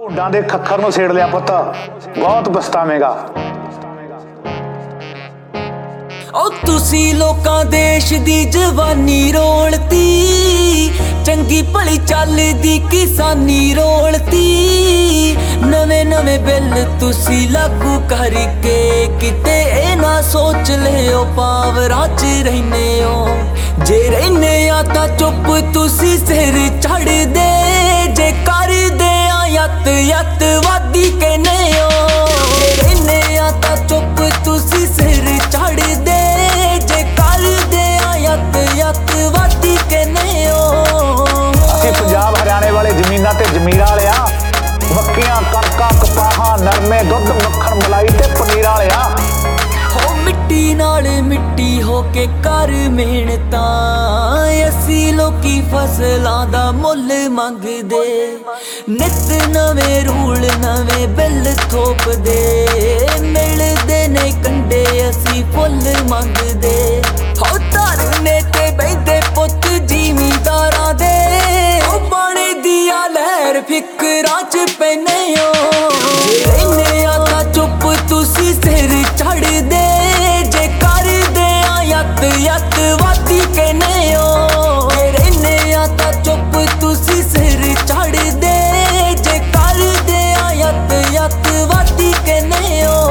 ਢੂੰਡਾਂ ਦੇ ਖੱਖਰ ਨੂੰ ਛੇੜ ਲਿਆ ਪੁੱਤ, ਬਹੁਤ ਪਛਤਾਵੇਂਗਾ। ਉਹ ਤੁਸੀਂ ਲੋਕਾਂ ਦੇਸ਼ ਦੀ ਜਵਾਨੀ ਰੋਲਤੀ, ਚੰਗੀ ਭਲੀ ਚੱਲਦੀ ਕਿਸਾਨੀ ਰੋਲਤੀ। ਨਵੇਂ ਨਵੇਂ ਬਿੱਲ ਤੁਸੀਂ ਲਾਗੂ ਕਰਕੇ, ਕਿਤੇ ਇਹ ਨਾ ਸੋਚ ਲਿਓ ਪਾਵਰਾਂ 'ਚ ਰਹਿੰਦੇ ਹੋ। ਜੇ ਰਹਿੰਦੇ ਆ ਤਾਂ ਚੁੱਪ ਤੁਸੀਂ ਸਿਰ ਚੜ੍ਹਦੇ, ਜੇ ਕਰਦੇ ਆ ਯੱਤ ਵਾਦੀ ਕਹਿੰਦੇ ਹੋ। ਜੇ ਰਹਿੰਦੇ ਆ ਤਾਂ ਚੁੱਪ ਤੁਸੀਂ ਸਿਰ ਚੜ੍ਹਦੇ, ਜੇ ਕਰਦੇ ਆ ਯੱਤ ਵਾਦੀ ਕਹਿੰਦੇ ਹੋ। ਅਸੀਂ ਪੰਜਾਬ ਹਰਿਆਣੇ ਵਾਲੇ ਜ਼ਮੀਨਾਂ ਤੇ ਜ਼ਮੀਰਾਂ ਵਾਲਿਆ, ਮੱਕੀਆਂ ਕਣਕਾਂ ਕਪਾਹਾਂ ਨਰਮੇ ਦੁੱਧ ਮੱਖਣ ਮਲਾਈ ਤੇ ਪਨੀਰ ਵਾਲਿਆ। ਹੋ ਮਿੱਟੀ ਨਾਲ ਮਿੱਟੀ ਹੋ ਕੇ ਕਰ ਮਿਹਨਤਾਂ, ਅਸੀਂ ਲੋਕੀ ਫਸਲਾਂ ਦਾ ਮੁੱਲ ਮੰਗਦੇ। ਨਿੱਤ ਨਵੇਂ ਰੂਲ ਨਵੇਂ ਬਿੱਲ ਥੋਪਦੇ, ਮਿਲਦੇ ਨੇ ਕੰਡੇ ਅਸੀਂ ਫੁੱਲ ਮੰਗਦੇ। ਹੋ ਧਰਨੇ ਤੇ ਬਹਿੰਦੇ ਪੁੱਤ ਜ਼ਿਮੀਂਦਾਰਾਂ ਦੇ, ਉਹ ਪਾਣੀ ਦੀਆਂ ਲਹਿਰ ਫਿਕਰਾਂ 'ਚ ਪੈਨੇ ਹੋ। ਜੇ ਰਹਿੰਦੇ ਆ ਤਾਂ ਚੁੱਪ ਤੁਸੀਂ ਸਿਰ ਚੜ੍ਹਦੇ, ਜੇ ਕਰਦੇ ਆ ਯੱਤ ਵਾਦੀ ਕਹਿੰਦੇ ਹੋ। ਜੇ ਰਹਿੰਦੇ ਆ ਤਾਂ ਚੁੱਪ ਤੁਸੀਂ ਸਿਰ ਚੜ੍ਹਦੇ, ਜੇ ਕਰਦੇ ਆ ਯੱਤ ਵਾਦੀ ਕਹਿੰਦੇ ਹੋ।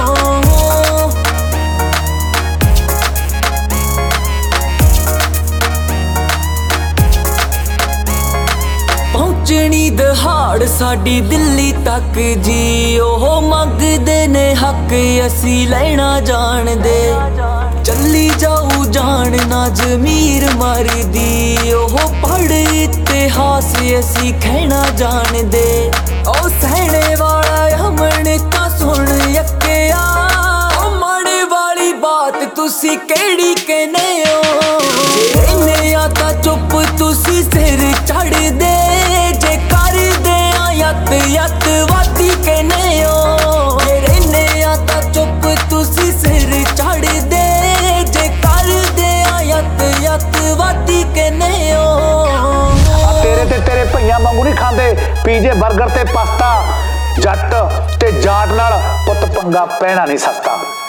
ਪਹੁੰਚਣੀ ਦਹਾੜ ਸਾਡੀ ਦਿੱਲੀ ਤੱਕ ਜੀ, ਉਹ ਮੰਗਦੇ ਨੇ ਹੱਕ ਅਸੀਂ ਲੈਣਾ ਜਾਣਦੇ। ਚੱਲੀ ਜਾਊ ਜਾਣ ਨਾ ਜ਼ਮੀਰ ਮਰਦੀ, ਉਹ ਪੜ੍ਹ ਇਤਿਹਾਸ ਅਸੀਂ ਕਹਿਣਾ ਜਾਣਦੇ। ਉਹ ਸਹਿਣੇ ਵਾਲਾ ਅਮਨ ਤਾਂ ਸੁਣ ਯੱਕਿਆ, ਉਹ ਮਾੜੇ ਵਾਲੀ ਬਾਤ ਤੁਸੀਂ ਕਿਹੜੀ ਕਹਿੰਦੇ ਹੋ। ਜੇ ਰਹਿੰਦੇ ਆ ਤਾਂ ਚੁੱਪ ਤੁਸੀਂ ਸਿਰ ਚੜ੍ਹਦੇ, ਜੇ ਕਰਦੇ ਆ ਯੱਤ ਵਾਦੀ ਕਹਿੰਦੇ ਹੋ। ਜੇ ਰਹਿੰਦੇ ਆ ਤਾਂ ਚੁੱਪ ਤੁਸੀਂ ਸਿਰ ਚੜ੍ਹਦੇ, ਜੇ ਕਰਦੇ ਆ ਯੱਤ ਵਾਦੀ ਕਹਿੰਦੇ ਹੋ। ਤੇਰੇ ਤੇ ਤੇਰੇ ਭਈਆਂ ਵਾਂਗੂ ਨਹੀਂ ਖਾਂਦੇ ਪੀਜੇ 버ਗਰ ਤੇ ਪਾਸਤਾ, ਜੱਟ ਤੇ ਜਾਟ ਨਾਲ ਪੁੱਤ ਪੰਗਾ ਪੈਣਾ ਨਹੀਂ ਸਸਤਾ।